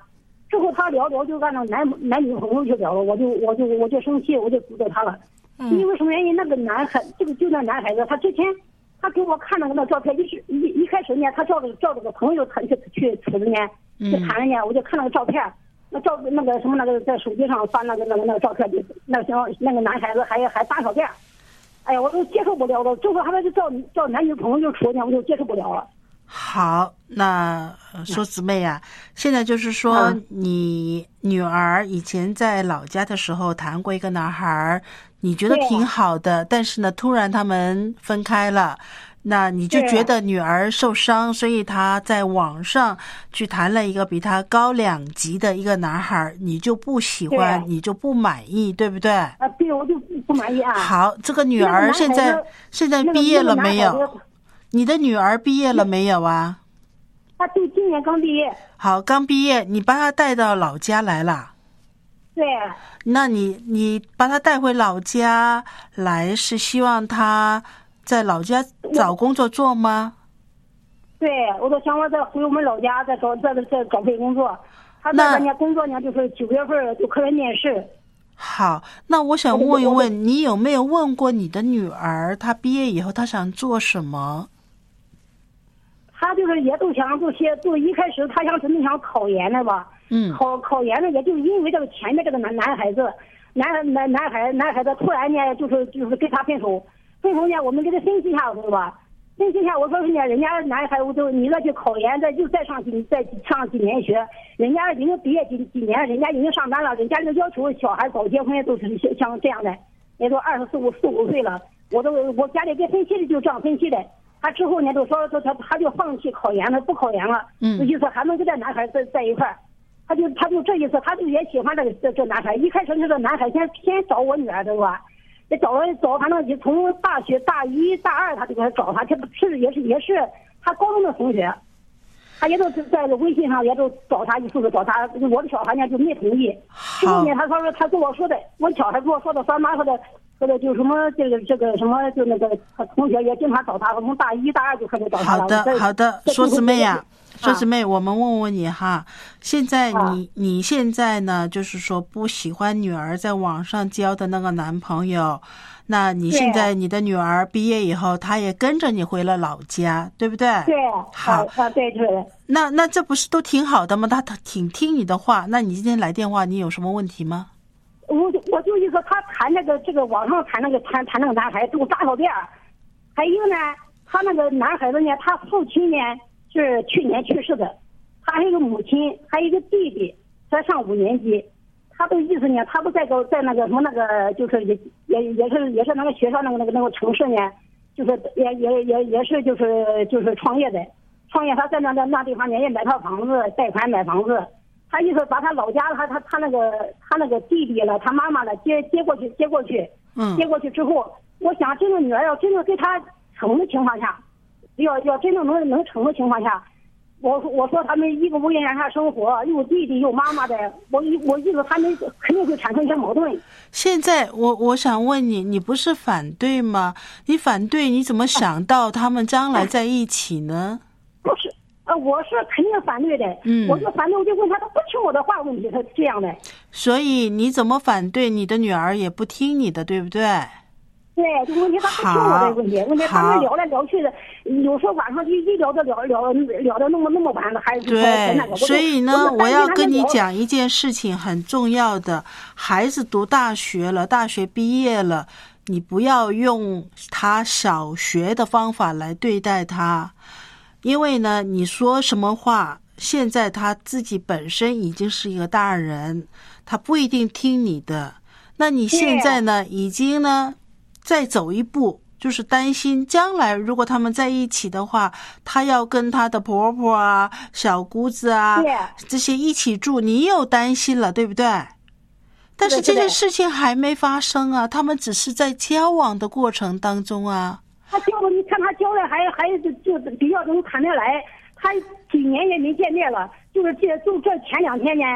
之后他聊聊就按照男男女朋友去聊了，我就我就我就生气，我就阻止他了。嗯、因为什么原因？那个男孩，这个就那男孩子，他之前他给我看那个那照片，一是一一开始呢，他照着照着个朋友谈去去处着呢，去谈了呢，我就看那个照片，那照那个什么那个在手机上翻那个那个那个照片，就那行那个男孩子还还大小便，哎呀，我都接受不了了。之后他们就照照男女朋友就处呢，我就接受不了了。 好，那说姊妹呀、啊，现在就是说，你女儿以前在老家的时候谈过一个男孩，你觉得挺好的，但是呢，突然他们分开了，那你就觉得女儿受伤，所以她在网上去谈了一个比她高两级的一个男孩，你就不喜欢，你就不满意，对不对？啊， 对，我就不满意啊。 好，这个女儿现在、那个、现在毕业了没有？那个你的女儿毕业了没有啊？ 她就今年刚毕业。 好，刚毕业，你把她带到老家来了。 对。 那你你把她带回老家来，是希望她在老家找工作做吗？ 对，我都想我再回我们老家再找再再找份工作。她在人家工作呢，就是九月份就开始面试。 好，那我想问一问，你有没有问过你的女儿，她毕业以后她想做什么？ 他就是也都想做些，就一开始他想真的想考研的吧，嗯，考考研呢，也就因为这个前面这个男男孩子，男男男孩男孩子突然呢，就是就是跟他分手，分手呢，我们给他分析一下，对吧？分析一下，我说人家人家男孩子就你再去考研，再就再上几再上几年学，人家已经毕业几几年，人家已经上班了，人家就要求小孩早结婚，都是像这样的，也都二十四五四五岁了，我都我家里给分析的就这样分析的。他之后呢，就说说他他就放弃考研了，不考研了。嗯，意思还能跟这男孩在在一块儿，他就他就这意思，他就也喜欢这个这这男孩。一开始这个男孩先先找我女儿对吧？也找了找，反正就从大学大一大二他就给他找他，这是也是也是他高中的同学，他也都在微信上也都找他，一次次找他。我的小孩呢就没同意。之后呢，他说他跟我说的，我小孩跟我说的，说妈说的。或者就什么这个这个什么就那个同学也经常找他，从大一大二就开始找他了。 好的好的，说姊妹呀、啊，说姊妹，我们问问你哈，现在你、啊、你现在呢，就是说不喜欢女儿在网上交的那个男朋友，那你现在你的女儿毕业以后，她也跟着你回了老家，对不对？ 对。 好啊，对对。 那那这不是都挺好的吗？她挺听你的话。那你今天来电话，你有什么问题吗？ 我我就意思，他谈那个这个网上谈那个谈谈那个男孩子，大小便，还有呢，他那个男孩子呢，他父亲呢是去年去世的，他还有个母亲，还有一个弟弟，才上五年级。他的意思呢，他不在个在那个什么那个，就是也也也是也是那个学校那个那个那个城市呢，就是也也也也是就是就是创业的，创业他在那那那地方呢也买套房子，贷款买房子。他意思把他老家他他他那个他那个弟弟了，他妈妈了接接过去接过去，嗯，接过去之后，我想这个女儿要真正跟他成的情况下，要要真正能能成的情况下，我我说他们一个屋檐下生活，又弟弟又妈妈的，我我意思他们肯定会产生一些矛盾。 现在我我想问你，你不是反对吗？你反对，你怎么想到他们将来在一起呢？ 不是。呃，我是肯定反对的。嗯，我就反对，我就问他，他不听我的话，问题他这样的。 所以你怎么反对？你的女儿也不听你的，对不对？ 对，这个问题他不听我的问题，问题他们聊来聊去的，有时候晚上一一聊就聊聊聊的那么那么晚了，还是对。所以呢，我要跟你讲一件事情，很重要的，孩子读大学了，大学毕业了，你不要用他小学的方法来对待他。因为呢，你说什么话，现在他自己本身已经是一个大人，他不一定听你的。那你现在呢，已经呢，再走一步，就是担心将来如果他们在一起的话，他要跟他的婆婆啊、小姑子啊这些一起住，你又担心了，对不对？但是这件事情还没发生啊，他们只是在交往的过程当中啊。 他交的，你看他交的还还就就比较能谈得来，他几年也没见面了，就是这就这前两天呢，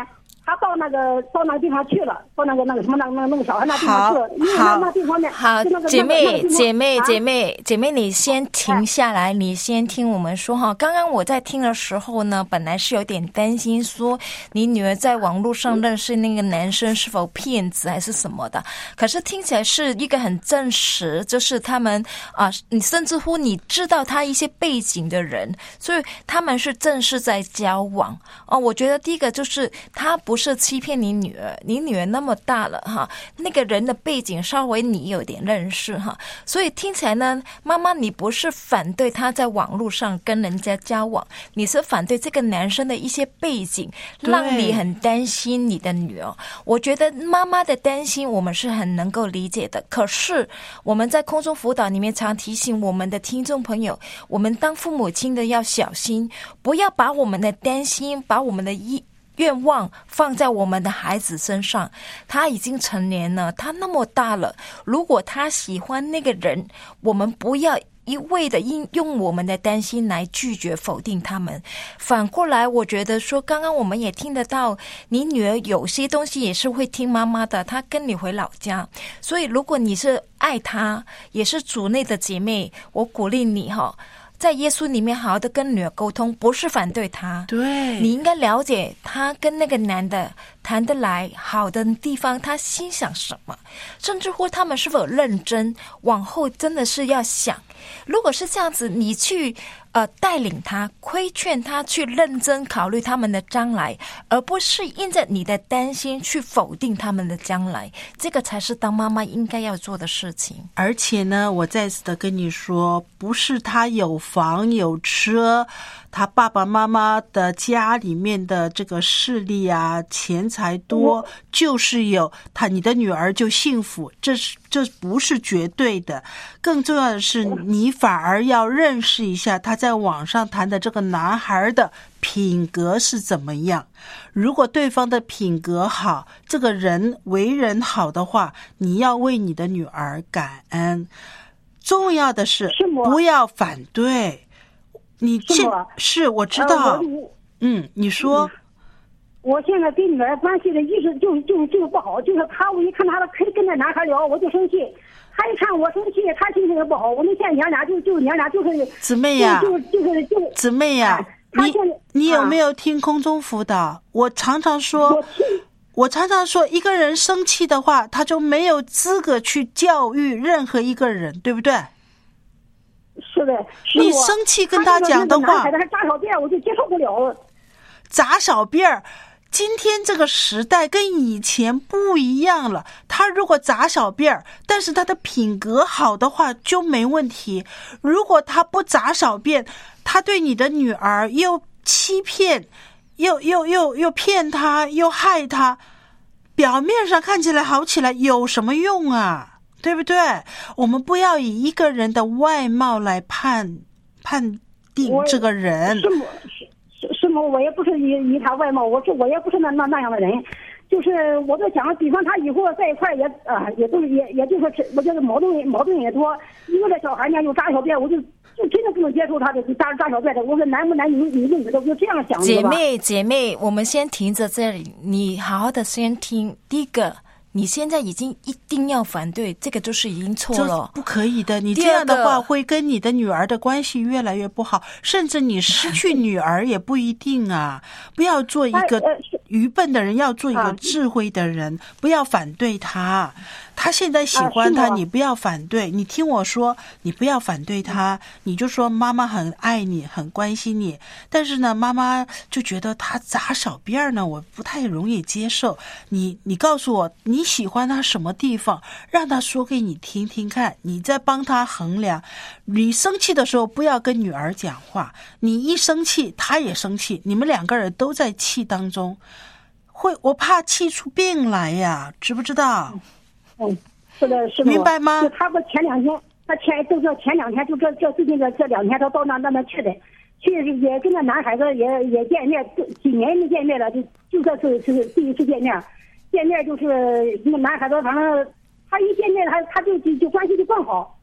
他到那个到那个地方去了，到那个那个什么那个那个小孩那地方去了，因为那那地方呢， 好， 那个、 姐妹、 那个、 姐妹、 啊、 姐妹、姐妹，你先停下来，你先听我们说哈。刚刚我在听的时候呢，本来是有点担心，说你女儿在网络上认识那个男生是否骗子还是什么的，可是听起来是一个很真实，就是他们啊，你甚至乎你知道他一些背景的人，所以他们是正式在交往哦。我觉得第一个就是他不是欺骗你女儿，你女儿那么大了哈，那个人的背景稍微你有点认识哈，所以听起来呢，妈妈你不是反对他在网络上跟人家交往，你是反对这个男生的一些背景，让你很担心你的女儿。我觉得妈妈的担心我们是很能够理解的，可是我们在空中辅导里面常提醒我们的听众朋友，我们当父母亲的要小心，不要把我们的担心，把我们的意愿望放在我们的孩子身上。他已经成年了，他那么大了，如果他喜欢那个人，我们不要一味的用我们的担心来拒绝否定他们。反过来我觉得说，刚刚我们也听得到你女儿有些东西也是会听妈妈的，她跟你回老家，所以如果你是爱她，也是主内的姐妹，我鼓励你哈，在耶稣里面好好的跟女儿沟通，不是反对她， 对， 你应该了解她跟那个男的谈得来好的地方，她心想什么，甚至乎他们是否认真，往后真的是要想。如果是这样子，你去呃带领他，规劝他去认真考虑他们的将来，而不是因着你的担心去否定他们的将来，这个才是当妈妈应该要做的事情。 而且呢，我再次的跟你说，不是他有房有车，他爸爸妈妈的家里面的这个势力啊，钱财多，就是有他你的女儿就幸福，这是这不是绝对的。更重要的是，你反而要认识一下他在网上谈的这个男孩的品格是怎么样。如果对方的品格好，这个人为人好的话，你要为你的女儿感恩。重要的是不要反对。你这是我知道，嗯，你说。 我现在跟女儿关系的一直就就就不好，就是他我一看他可以跟那男孩聊，我就生气；他一看我生气，他心情也不好。我们现在娘俩就就娘俩就是姊妹呀， 就就是就姊妹呀，你你有没有听空中辅导？啊、我常常说，我, 我常常说，一个人生气的话，他就没有资格去教育任何一个人，对不对？ 是的，是你生气跟他讲的话， 他扎小辫我就接受不了。 扎小辫儿。今天这个时代跟以前不一样了，他如果扎小辫儿，但是他的品格好的话就没问题。如果他不扎小辫，他对你的女儿又欺骗，又又又又骗他，又害他，表面上看起来好起来有什么用啊？对不对？我们不要以一个人的外貌来判判定这个人。 是吗？我也不是以以他外貌，我是我也不是那那那样的人，就是我在想，比方他以后在一块也啊、呃，也都也也就是我觉得矛盾矛盾也多。一个这小孩呢又扎小辫，我就就真的不能接受他的扎扎小辫的。我说男不男女女不女的，我就这样想。 姐妹姐妹，我们先停在这里，你好好的先听。第一个，你现在已经一定要反对，这个就是已经错了， 不可以的。你这样的话会跟你的女儿的关系越来越不好，甚至你失去女儿也不一定啊。不要做一个愚笨的人，要做一个智慧的人，不要反对他。他现在喜欢他，你不要反对。你听我说，你不要反对他，你就说妈妈很爱你，很关心你。但是呢，妈妈就觉得他扎小辫呢，我不太容易接受。你你告诉我你喜欢他什么地方，让他说给你听听看，你再帮他衡量。你生气的时候不要跟女儿讲话，你一生气他也生气，你们两个人都在气当中，会我怕气出病来呀，知不知道？ 嗯，是的，是的， 明白吗？ 就他不前两天，他前就这前两天，就这这最近这这两天，他到那那那去的，去也跟那男孩子也也见面，几年没见面了，就就这次是第一次见面，见面就是那男孩子，反正他一见面，他他就就就关系就更好。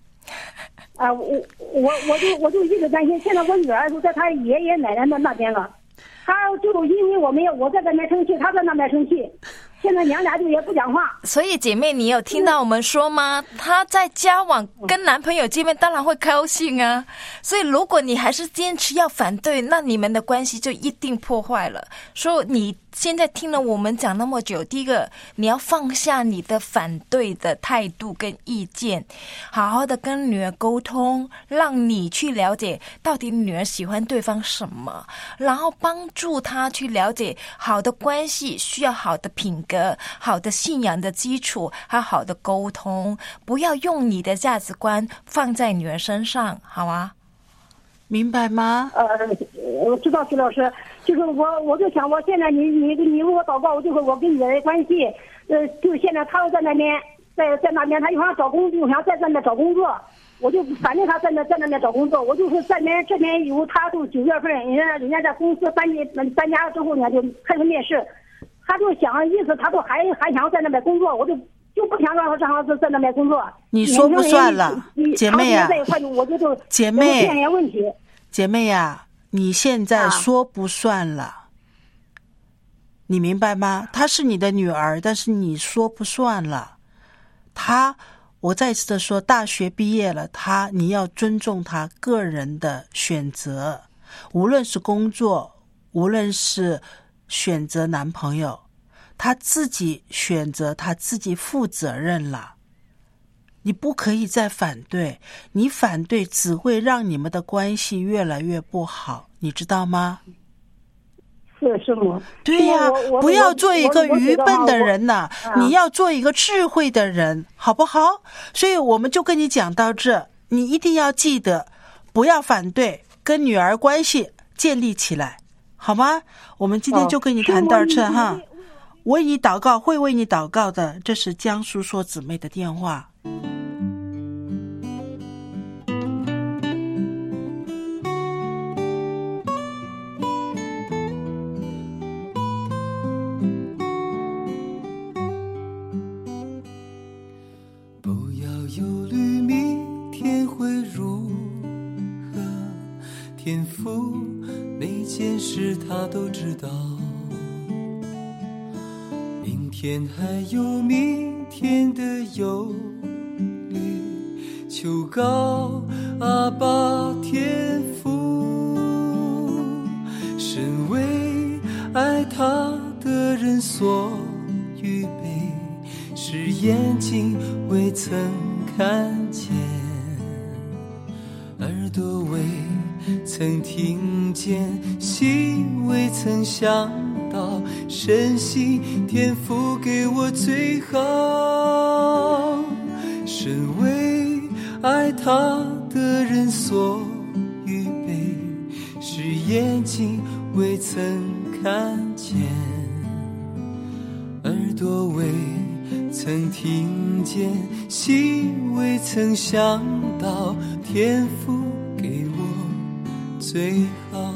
啊，我我我就我就一直担心，现在我女儿就在他爷爷奶奶那那边了。 他就因为我没有我在这边生气，他在那边生气，现在娘俩就也不讲话。 所以姐妹，你有听到我们说吗？她在交往跟男朋友见面，当然会高兴啊。所以如果你还是坚持要反对，那你们的关系就一定破坏了。所以你现在听了我们讲那么久，第一个你要放下你的反对的态度跟意见，好好的跟女儿沟通，让你去了解到底女儿喜欢对方什么，然后帮助她去了解好的关系需要好的品格、好的信仰的基础，还有好的沟通，不要用你的价值观放在女儿身上，好啊？ 明白吗？ 呃，我知道徐老师，就是我，我就想，我现在你你你为我祷告，就是我跟你的关系，呃，就现在他又在那边，在在那边，他又想找工作，又想在那边找工作，我就反正他在那在那边找工作，我就是这边这边有他就九月份，人家人家在公司搬进搬家之后呢，就开始面试，他就想意思，他都还还想在那边工作，我就。就不想让他让他在那边工作。 你说不算了，姐妹啊， 我就就姐妹， 面临问题。 姐妹啊，你现在说不算了，啊、你明白吗？她是你的女儿，但是你说不算了。她，我再次的说，大学毕业了，她你要尊重她个人的选择，无论是工作，无论是选择男朋友。他自己选择，他自己负责任了。你不可以再反对，你反对只会让你们的关系越来越不好，你知道吗？ 是是吗？ 对呀、啊，不要做一个愚笨的人呐、啊，你要做一个智慧的人，好不好？所以我们就跟你讲到这，你一定要记得，不要反对，跟女儿关系建立起来，好吗？我们今天就跟你谈到这、哦、哈。为你祷告，会为你祷告的，这是江叔说姊妹的电话。 不要忧虑明天会如何，天父每件事他都知道，明天还有明天的忧虑，求告阿爸天父，神为爱他的人所预备，是眼睛未曾看见，耳朵未曾听见，心未曾想到，神心天父给我最好，神为爱他的人所预备，是眼睛未曾看见，耳朵未曾听见，心未曾想到，天父给我最好。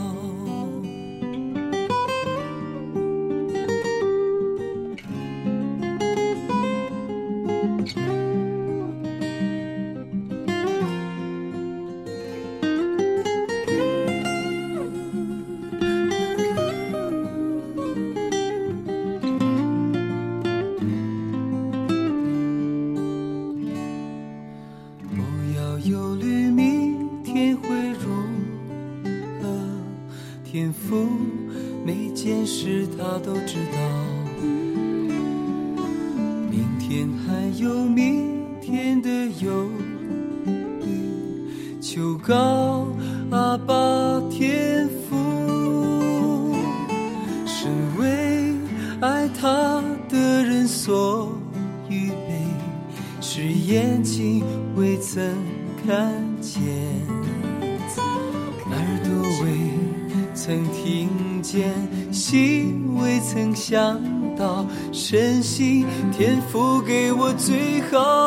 想到神心天父给我最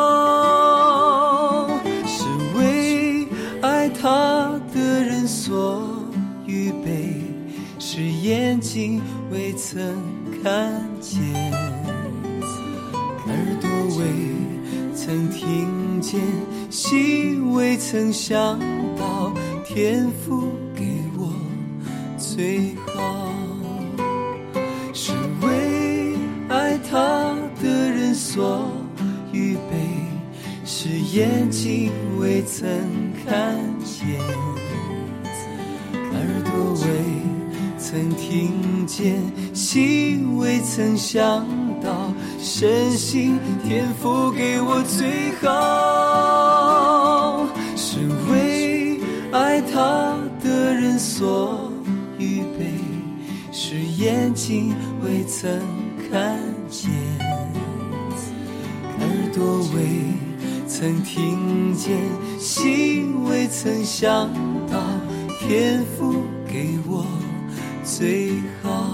好，是为爱他的人所预备，是眼睛未曾看见，耳朵未曾听见，心未曾想到，天父给我最好。 所预备，是眼睛未曾看见，耳朵未曾听见，心未曾想到，深信天父给我最好，是为爱他的人所预备，是眼睛未曾看见，耳朵未曾听见，心未曾想到，天父给我最好。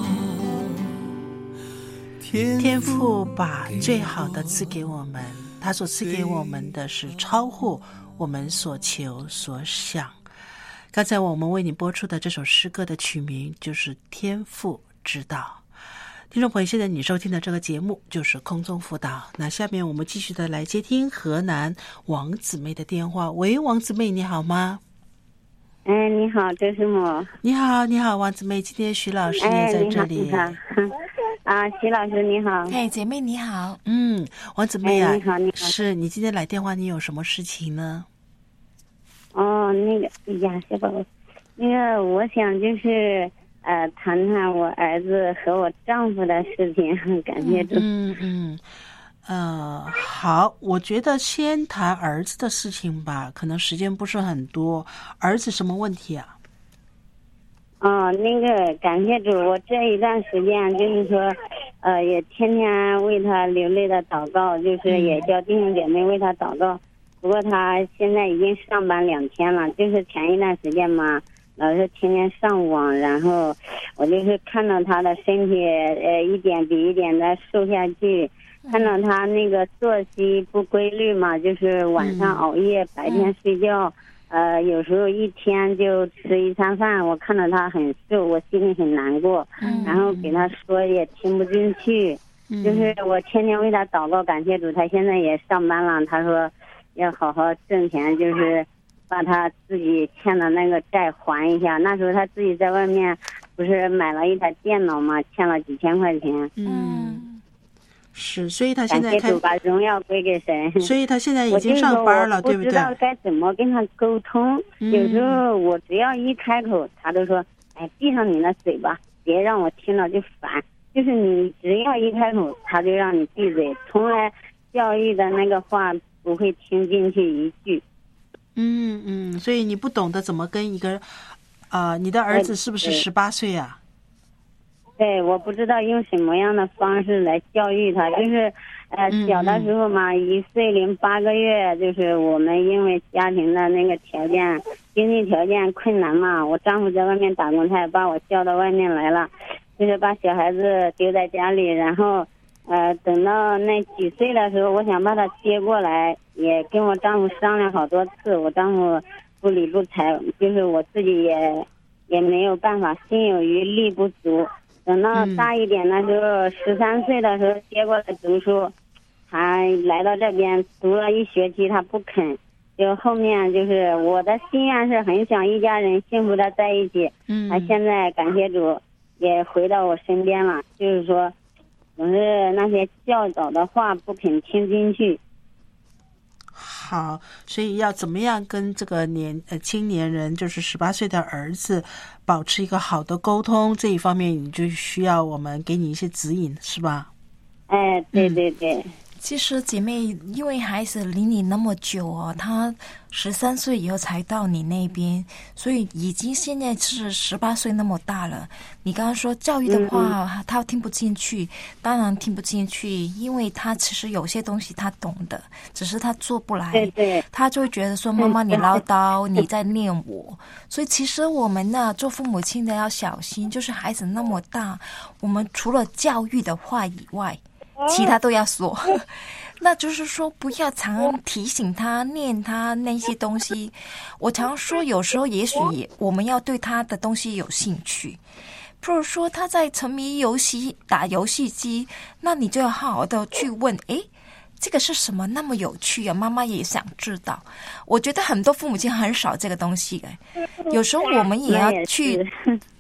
天父把最好的赐给我们，他所赐给我们的是超乎我们所求所想。刚才我们为你播出的这首诗歌的曲名就是天父知道。听众朋友，现在你收听的这个节目就是空中辅导。那下面我们继续的来接听河南王姊妹的电话。喂，王姊妹你好吗？ 哎，你好，周师母。 你好，你好，王姊妹，今天徐老师也在这里。 哎，你好，你好。啊，徐老师你好。 哎，姐妹你好。 嗯，王姊妹啊， 哎、你好，你好。 是你今天来电话，你有什么事情呢？ 哦，那个，哎呀，小宝，那个，我想就是呃，谈谈我儿子和我丈夫的事情，感谢主。 嗯嗯。呃，好，我觉得先谈儿子的事情吧，可能时间不是很多。儿子什么问题啊？ 哦，那个感谢主，我这一段时间就是说，呃，也天天为他流泪的祷告，就是也叫弟兄姐妹为他祷告。不过他现在已经上班两天了，就是前一段时间嘛，老是天天上网，然后我就是看到他的身体，呃，一点比一点的瘦下去。看到他那个作息不规律嘛，就是晚上熬夜，嗯、白天睡觉，呃，有时候一天就吃一餐饭。我看到他很瘦，我心里很难过，嗯、然后给他说也听不进去，嗯、就是我天天为他祷告，感谢主，他现在也上班了。他说要好好挣钱，就是把他自己欠的那个债还一下。那时候他自己在外面不是买了一台电脑嘛，欠了几千块钱。 嗯。是，所以他现在开把荣耀归给神。 所以他现在已经上班了，对不对？ 我不知道该怎么跟他沟通。嗯、有时候我只要一开口，他都说：“哎，闭上你的嘴巴，别让我听了就烦。”就是你只要一开口，他就让你闭嘴，从来教育的那个话不会听进去一句。 嗯嗯，所以你不懂得怎么跟一个啊、呃，你的儿子是不是十八岁啊？ 对，我不知道用什么样的方式来教育他，就是呃小的时候嘛，一岁零八个月，就是我们因为家庭的那个条件，经济条件困难嘛，我丈夫在外面打工，他也把我叫到外面来了，就是把小孩子丢在家里，然后呃等到那几岁的时候，我想把他接过来，也跟我丈夫商量好多次，我丈夫不理不睬，就是我自己也也没有办法，心有余力不足。等到大一点的时候，十三岁的时候接过来读书，他来到这边读了一学期，他不肯。就后面就是我的心愿是很想一家人幸福的在一起。嗯，他现在感谢主也回到我身边了，就是说总是那些教导的话不肯听进去。 好，所以要怎么样跟这个年呃青年人，就是十八岁的儿子，保持一个好的沟通，这一方面你就需要我们给你一些指引，是吧？ 哎，对对对。嗯， 其实姐妹，因为孩子离你那么久哦，他十三岁以后才到你那边，所以已经现在是十八岁那么大了。你刚刚说教育的话，嗯、他听不进去，当然听不进去，因为他其实有些东西他懂的，只是他做不来。 对对， 他就会觉得说妈妈你唠叨，你在念我。所以其实我们呢，做父母亲的要小心，就是孩子那么大，我们除了教育的话以外，其他都要说。那就是说不要常提醒他念他那些东西。我常说有时候也许也我们要对他的东西有兴趣，譬如说他在沉迷游戏打游戏机，那你就要好好的去问，诶这个是什么那么有趣啊，妈妈也想知道。我觉得很多父母亲很少这个东西，有时候我们也要去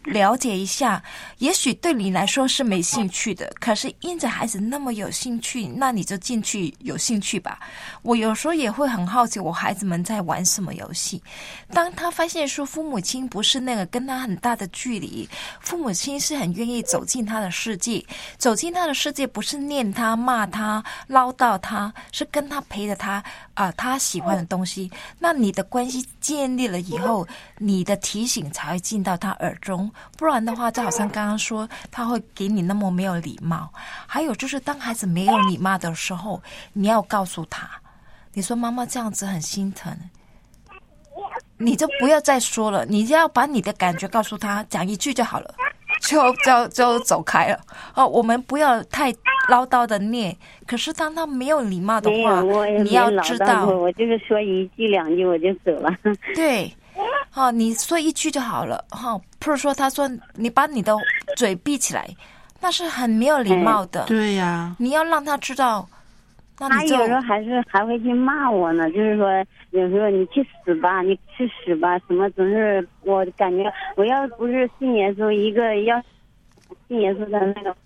了解一下，也许对你来说是没兴趣的，可是因着孩子那么有兴趣，那你就进去有兴趣吧。我有时候也会很好奇我孩子们在玩什么游戏，当他发现说父母亲不是那个跟他很大的距离，父母亲是很愿意走进他的世界，走进他的世界不是念他骂他唠叨他，是跟他陪着他啊、呃，他喜欢的东西，那你的关系建立了以后，你的提醒才会进到他耳中，不然的话就好像刚刚说他会给你那么没有礼貌。还有就是当孩子没有礼貌的时候，你要告诉他，你说妈妈这样子很心疼，你就不要再说了，你要把你的感觉告诉他，讲一句就好了，就就就走开了。哦，我们不要太唠叨的念，可是当他没有礼貌的话，你要知道， 我就是说一句两句我就走了。 对，哦，你说一句就好了。哈、哦，譬如说他说你把你的嘴闭起来，那是很没有礼貌的。 对呀、啊， 你要让他知道。那他有时候还是还会去骂我呢，就是说有时候你去死吧，你去死吧，什么总是我感觉我要不是信耶稣，一个要信耶稣的那个。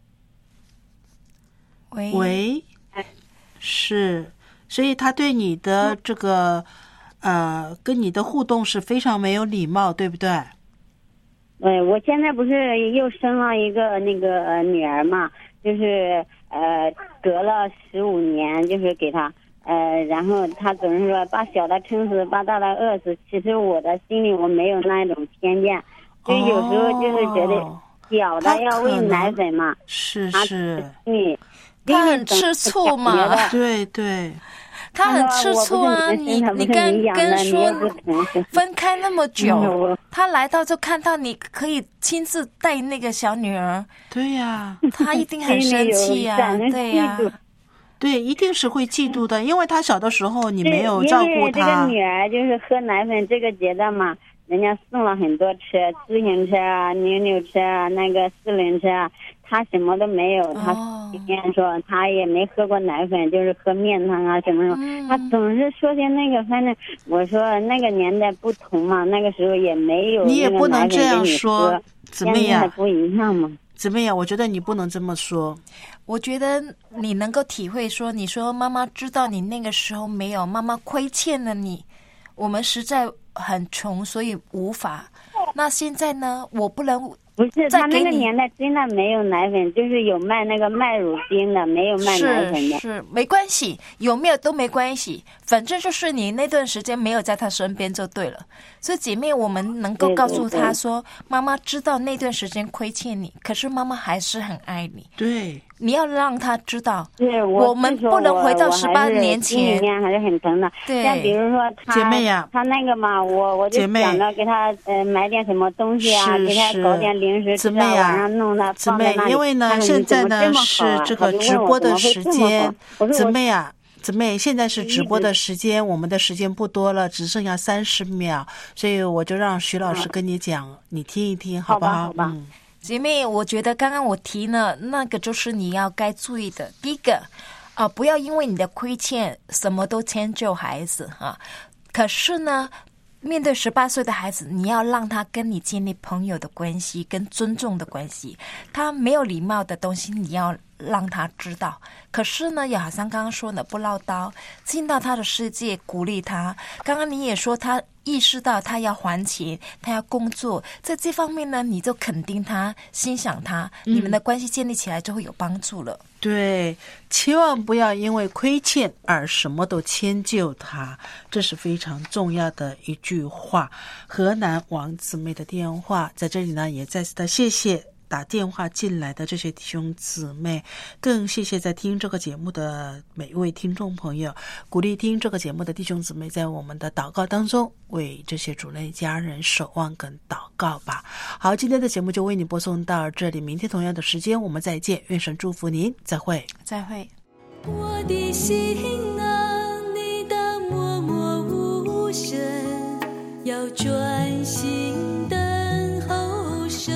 喂喂，是，所以他对你的这个、嗯、呃跟你的互动是非常没有礼貌，对不对？ 对，我现在不是又生了一个那个、呃、女儿嘛，就是呃隔了十五年，就是给她呃，然后他总是说把小的撑死，把大的饿死。其实我的心里我没有那种偏见，所以有时候就是觉得小的要喂奶粉嘛， 是是， 嗯， 他很吃醋嘛， 对对。 他很吃醋啊！你你跟跟说分开那么久，他来到就看到你可以亲自带那个小女儿， 对呀、 啊，他一定很生气呀、啊，对呀、啊， 对，一定是会嫉妒的，因为他小的时候你没有照顾他。 这个女儿就是喝奶粉这个阶段嘛，人家送了很多车，自行车啊、扭扭车啊、那个四轮车啊。他什么都没有，他今天说他也没喝过奶粉，就是喝面汤啊什么什么，嗯、他总是说些那个，反正我说那个年代不同嘛，那个时候也没有。 你也不能这样说，怎么样？ 不一样嘛？ 怎么样？我觉得你不能这么说。 我觉得你能够体会说，你说妈妈知道你那个时候没有，妈妈亏欠了你，我们实在很穷，所以无法。那现在呢？我不能。 不是，他那个年代真的没有奶粉，就是有卖那个麦乳精的，没有卖奶粉的。 是是，没关系，有没有都没关系，反正就是你那段时间没有在他身边就对了。所以姐妹，我们能够告诉他说，妈妈知道那段时间亏欠你，可是妈妈还是很爱你。 对。 你要让他知道， 我, 我们不能回到十八年前， 心里面还是很疼的。 对， 像比如说他姐妹呀， 他那个嘛，我我就想着给他呃买点什么东西啊，给他搞点零食吃啊，晚上弄他姊妹，因为呢，现在呢是这个直播的时间，姊妹啊。姊妹，现在是直播的时间，我们的时间不多了，只剩下三十秒，所以我就让徐老师跟你讲，你听一听，好不好？ 好吧。 嗯， 姐妹，我觉得刚刚我提呢，那个就是你要该注意的。第一个啊、呃，不要因为你的亏欠什么都迁就孩子啊。可是呢，面对十八岁的孩子，你要让他跟你建立朋友的关系，跟尊重的关系。他没有礼貌的东西，你要让他知道。可是呢，也好像刚刚说的，不唠叨，进到他的世界，鼓励他。刚刚你也说他意识到他要还钱，他要工作，在这方面呢，你就肯定他，欣赏他，嗯、你们的关系建立起来就会有帮助了。 对，千万不要因为亏欠而什么都迁就他，这是非常重要的一句话。河南王姊妹的电话在这里呢，也再次的谢谢打电话进来的这些弟兄姊妹，更谢谢在听这个节目的每一位听众朋友，鼓励听这个节目的弟兄姊妹在我们的祷告当中为这些主内家人守望跟祷告吧。好，今天的节目就为你播送到这里，明天同样的时间我们再见，愿神祝福您，再会再会。 我的心啊，你的默默无声，要专心等候神。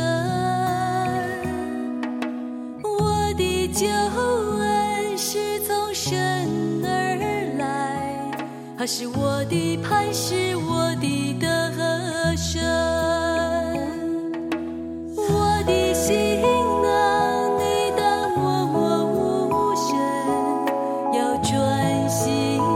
我的救恩是从神而来，他是我的磐石，我的得胜。 心。